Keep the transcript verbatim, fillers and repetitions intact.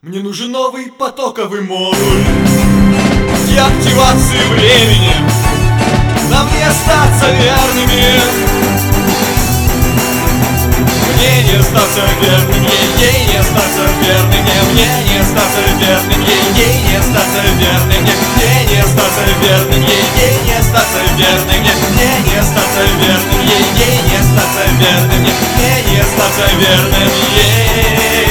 Мне нужен новый потоковый модуль для активации времени. Нам не остаться верными. Мне не остаться верным, ей не остаться верным, мне не остаться верным, ей не остаться верным, мне не остаться верным, ей не остаться верным, мне не остаться верным, ей не остаться верным, мне не остаться верным, ей.